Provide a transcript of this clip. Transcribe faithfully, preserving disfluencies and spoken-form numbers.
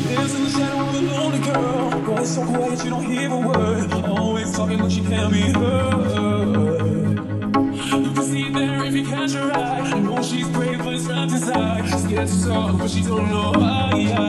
Lives in the shadow of a lonely girl. Voice so quiet you don't hear a word. Always talking but she can't be heard. You can see it there if you catch her eye. You know she's brave but it's wrapped inside. She's scared to talk but she don't know why.